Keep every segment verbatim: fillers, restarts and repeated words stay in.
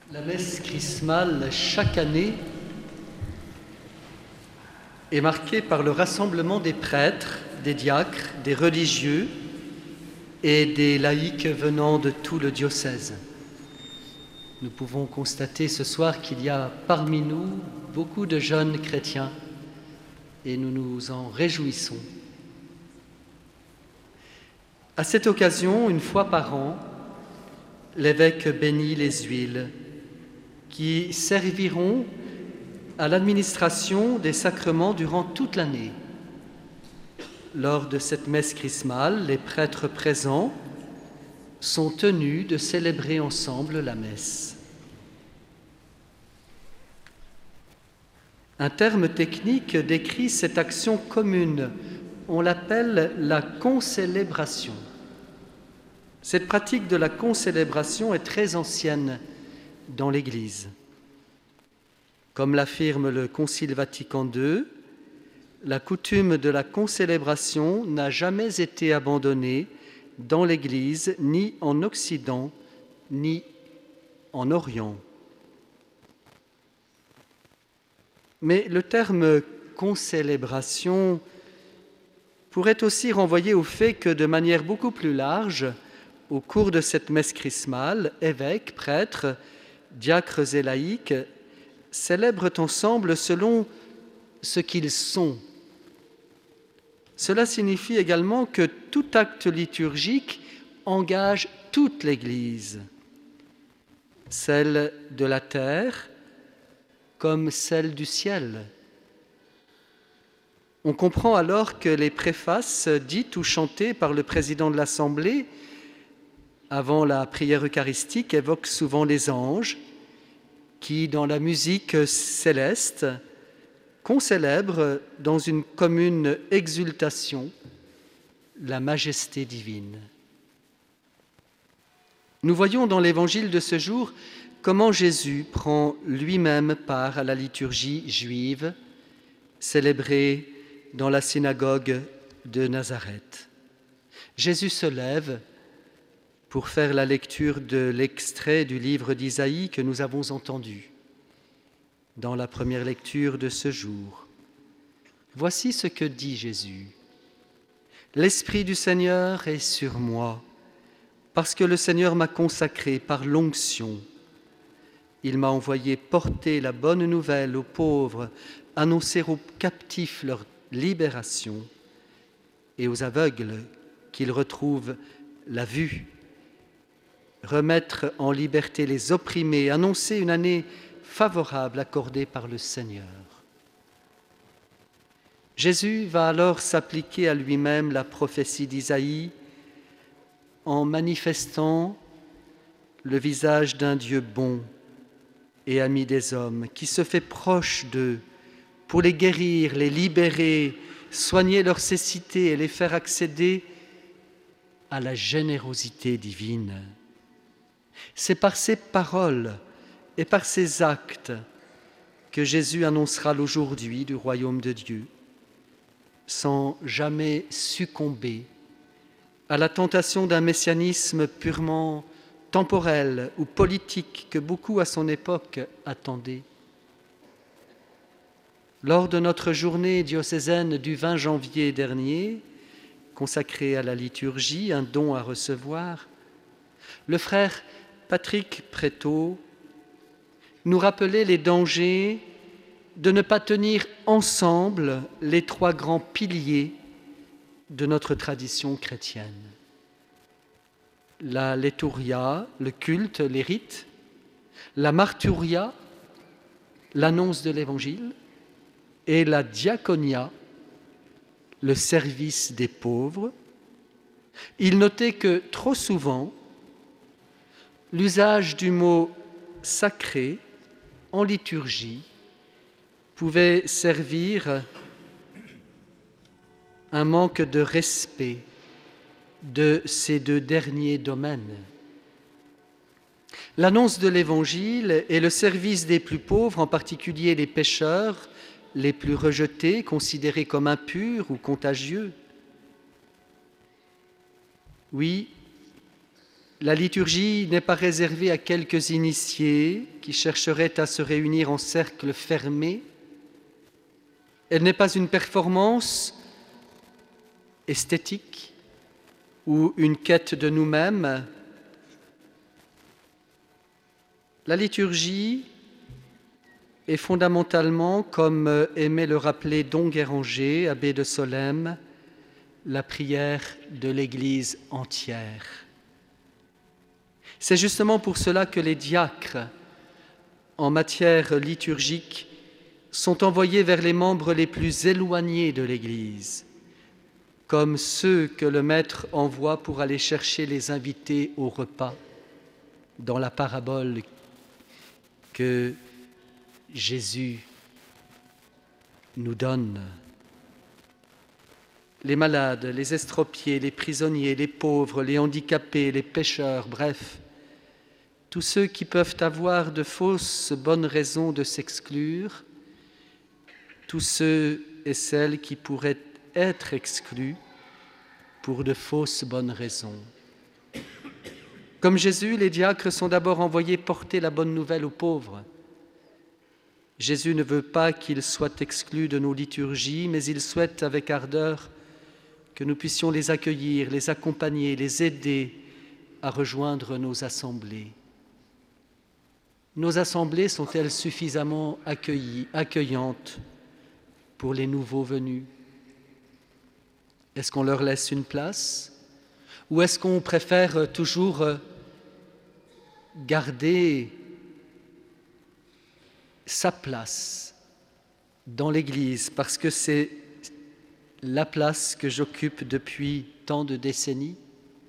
La messe chrismale, chaque année, est marquée par le rassemblement des prêtres, des diacres, des religieux et des laïcs venant de tout le diocèse. Nous pouvons constater ce soir qu'il y a parmi nous beaucoup de jeunes chrétiens et nous nous en réjouissons. À cette occasion, une fois par an, l'évêque bénit les huiles qui serviront à l'administration des sacrements durant toute l'année. Lors de cette messe chrismale, les prêtres présents sont tenus de célébrer ensemble la messe. Un terme technique décrit cette action commune. On l'appelle la concélébration. Cette pratique de la concélébration est très ancienne dans l'Église. Comme l'affirme le Concile Vatican deux, la coutume de la concélébration n'a jamais été abandonnée dans l'Église, ni en Occident, ni en Orient. Mais le terme concélébration pourrait aussi renvoyer au fait que, de manière beaucoup plus large, au cours de cette messe chrismale, évêques, prêtres, diacres et laïcs célèbrent ensemble selon ce qu'ils sont. Cela signifie également que tout acte liturgique engage toute l'Église, celle de la terre comme celle du ciel. On comprend alors que les préfaces dites ou chantées par le président de l'Assemblée avant la prière eucharistique évoquent souvent les anges qui, dans la musique céleste, concélèbrent dans une commune exultation la majesté divine. Nous voyons dans l'évangile de ce jour comment Jésus prend lui-même part à la liturgie juive célébrée dans la synagogue de Nazareth. Jésus se lève pour faire la lecture de l'extrait du livre d'Isaïe que nous avons entendu dans la première lecture de ce jour. Voici ce que dit Jésus. « L'Esprit du Seigneur est sur moi, parce que le Seigneur m'a consacré par l'onction. Il m'a envoyé porter la bonne nouvelle aux pauvres, annoncer aux captifs leur libération et aux aveugles qu'ils retrouvent la vue, remettre en liberté les opprimés, annoncer une année favorable accordée par le Seigneur. » Jésus va alors s'appliquer à lui-même la prophétie d'Isaïe en manifestant le visage d'un Dieu bon et ami des hommes, qui se fait proche d'eux pour les guérir, les libérer, soigner leur cécité et les faire accéder à la générosité divine. C'est par ces paroles et par ces actes que Jésus annoncera l'aujourd'hui du royaume de Dieu, sans jamais succomber à la tentation d'un messianisme purement temporel ou politique que beaucoup à son époque attendaient. Lors de notre journée diocésaine du vingt janvier dernier, consacrée à la liturgie, un don à recevoir, le frère Patrick Prétot nous rappelait les dangers de ne pas tenir ensemble les trois grands piliers de notre tradition chrétienne. La liturgia, le culte, les rites, la marturia, l'annonce de l'Évangile, et la diaconia, le service des pauvres. Il notait que trop souvent, l'usage du mot sacré en liturgie pouvait servir un manque de respect de ces deux derniers domaines. L'annonce de l'Évangile et le service des plus pauvres, en particulier les pécheurs, les plus rejetés, considérés comme impurs ou contagieux. Oui, La liturgie n'est pas réservée à quelques initiés qui chercherait à se réunir en cercle fermé. Elle n'est pas une performance esthétique ou une quête de nous-mêmes. La liturgie est fondamentalement, comme aimait le rappeler Don Guéranger, abbé de Solesmes, la prière de l'Église entière. C'est justement pour cela que les diacres, en matière liturgique, sont envoyés vers les membres les plus éloignés de l'Église, comme ceux que le Maître envoie pour aller chercher les invités au repas, dans la parabole que Jésus nous donne. Les malades, les estropiés, les prisonniers, les pauvres, les handicapés, les pécheurs, bref, tous ceux qui peuvent avoir de fausses bonnes raisons de s'exclure, tous ceux et celles qui pourraient être exclus pour de fausses bonnes raisons. Comme Jésus, les diacres sont d'abord envoyés porter la bonne nouvelle aux pauvres. Jésus ne veut pas qu'ils soient exclus de nos liturgies, mais il souhaite avec ardeur que nous puissions les accueillir, les accompagner, les aider à rejoindre nos assemblées. Nos assemblées sont-elles suffisamment accueillies, accueillantes pour les nouveaux venus? Est-ce qu'on leur laisse une place? Ou est-ce qu'on préfère toujours garder sa place dans l'Église parce que c'est la place que j'occupe depuis tant de décennies?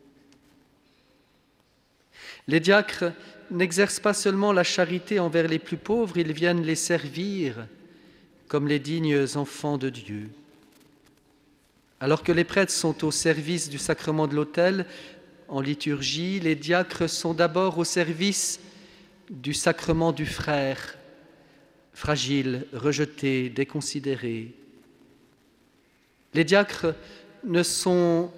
Les diacres n'exercent pas seulement la charité envers les plus pauvres, ils viennent les servir comme les dignes enfants de Dieu. Alors que les prêtres sont au service du sacrement de l'autel, en liturgie, les diacres sont d'abord au service du sacrement du frère, fragile, rejeté, déconsidéré. Les diacres ne sont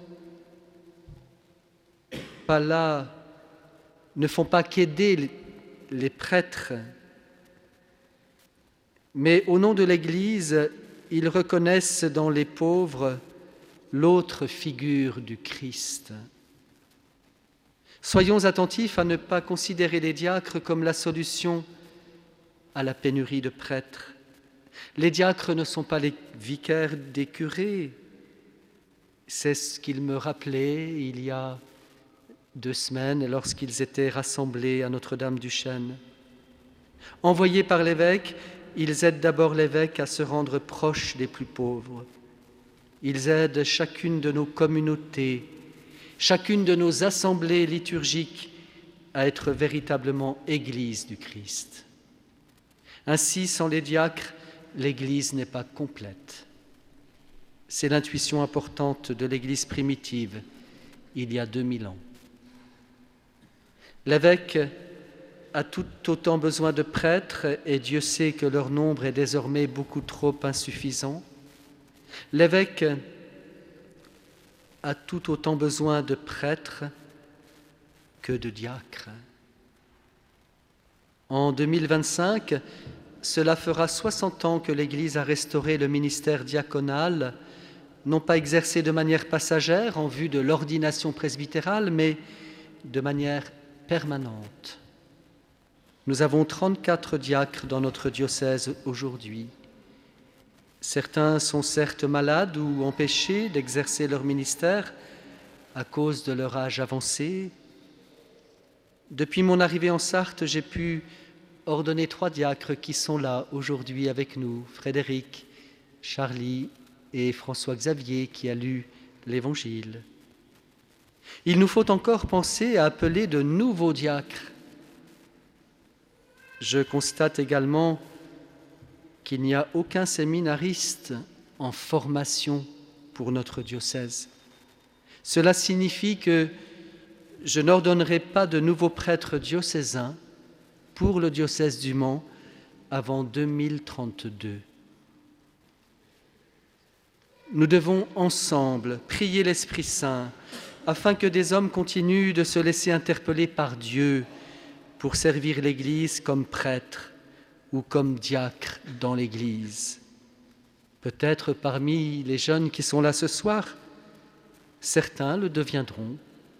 pas là, ne font pas qu'aider les prêtres, mais au nom de l'Église, ils reconnaissent dans les pauvres l'autre figure du Christ. Soyons attentifs à ne pas considérer les diacres comme la solution à la pénurie de prêtres. Les diacres ne sont pas les vicaires des curés. C'est ce qu'ils me rappelaient il y a deux semaines lorsqu'ils étaient rassemblés à Notre-Dame-du-Chêne. Envoyés par l'évêque, ils aident d'abord l'évêque à se rendre proche des plus pauvres. Ils aident chacune de nos communautés, chacune de nos assemblées liturgiques à être véritablement Église du Christ. Ainsi, sans les diacres, l'Église n'est pas complète. C'est l'intuition importante de l'Église primitive, il y a deux mille ans. L'évêque a tout autant besoin de prêtres, et Dieu sait que leur nombre est désormais beaucoup trop insuffisant. L'évêque a tout autant besoin de prêtres que de diacres. En deux mille vingt-cinq, cela fera soixante ans que l'Église a restauré le ministère diaconal, non pas exercé de manière passagère en vue de l'ordination presbytérale, mais de manière permanente. Nous avons trente-quatre diacres dans notre diocèse aujourd'hui. Certains sont certes malades ou empêchés d'exercer leur ministère à cause de leur âge avancé. Depuis mon arrivée en Sarthe, j'ai pu ordonner trois diacres qui sont là aujourd'hui avec nous, Frédéric, Charlie et François-Xavier qui a lu l'Évangile. Il nous faut encore penser à appeler de nouveaux diacres. Je constate également qu'il n'y a aucun séminariste en formation pour notre diocèse. Cela signifie que je n'ordonnerai pas de nouveaux prêtres diocésains pour le diocèse du Mans avant deux mille trente-deux. Nous devons ensemble prier l'Esprit Saint afin que des hommes continuent de se laisser interpeller par Dieu pour servir l'Église comme prêtre ou comme diacre dans l'Église. Peut-être parmi les jeunes qui sont là ce soir, certains le deviendront.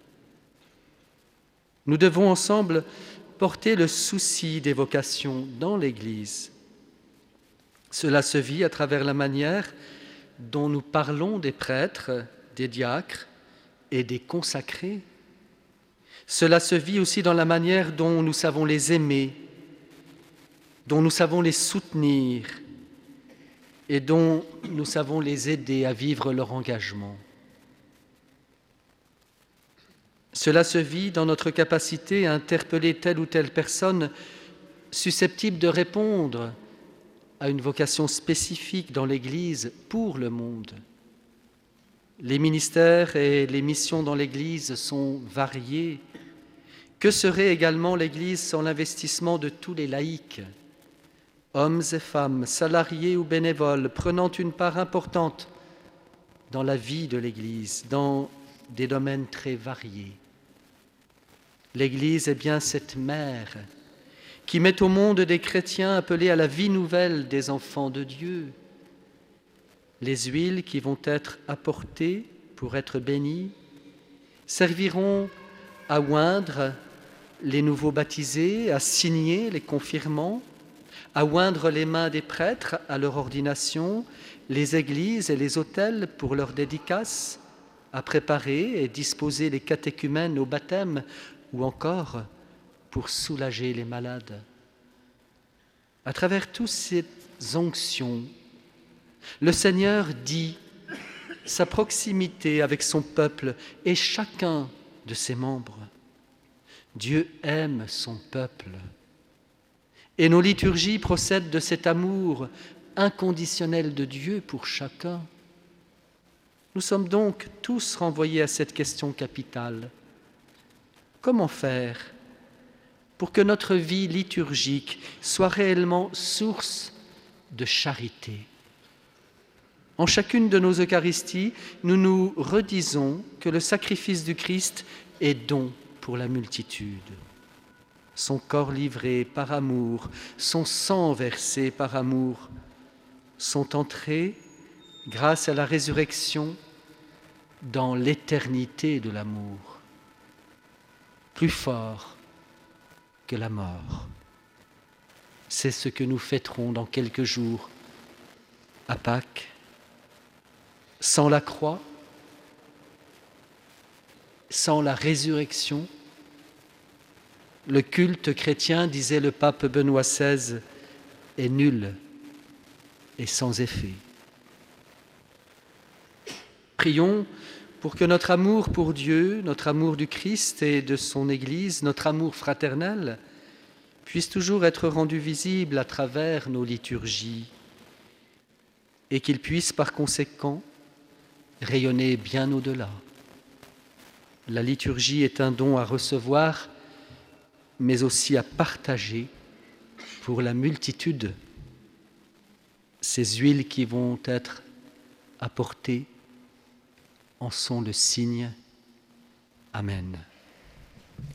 Nous devons ensemble porter le souci des vocations dans l'Église. Cela se vit à travers la manière dont nous parlons des prêtres, des diacres et des consacrés. Cela se vit aussi dans la manière dont nous savons les aimer, dont nous savons les soutenir et dont nous savons les aider à vivre leur engagement. Cela se vit dans notre capacité à interpeller telle ou telle personne susceptible de répondre à une vocation spécifique dans l'Église pour le monde. Les ministères et les missions dans l'Église sont variés. Que serait également l'Église sans l'investissement de tous les laïcs, hommes et femmes, salariés ou bénévoles, prenant une part importante dans la vie de l'Église, dans des domaines très variés. L'Église est bien cette mère qui met au monde des chrétiens appelés à la vie nouvelle des enfants de Dieu. Les huiles qui vont être apportées pour être bénies serviront à oindre les nouveaux baptisés, à signer les confirmants, à oindre les mains des prêtres à leur ordination, les églises et les autels pour leurs dédicaces, à préparer et disposer les catéchumènes au baptême ou encore pour soulager les malades. À travers toutes ces onctions, le Seigneur dit sa proximité avec son peuple et chacun de ses membres. Dieu aime son peuple. Et nos liturgies procèdent de cet amour inconditionnel de Dieu pour chacun. Nous sommes donc tous renvoyés à cette question capitale. Comment faire pour que notre vie liturgique soit réellement source de charité? En chacune de nos Eucharisties, nous nous redisons que le sacrifice du Christ est don pour la multitude. Son corps livré par amour, son sang versé par amour, sont entrés, grâce à la résurrection, dans l'éternité de l'amour, plus fort que la mort. C'est ce que nous fêterons dans quelques jours à Pâques. Sans la croix, sans la résurrection, le culte chrétien, disait le pape Benoît seize, est nul et sans effet. Prions pour que notre amour pour Dieu, notre amour du Christ et de son Église, notre amour fraternel, puisse toujours être rendu visible à travers nos liturgies et qu'il puisse par conséquent rayonner bien au-delà. La liturgie est un don à recevoir, mais aussi à partager pour la multitude. Ces huiles qui vont être apportées en sont le signe. Amen.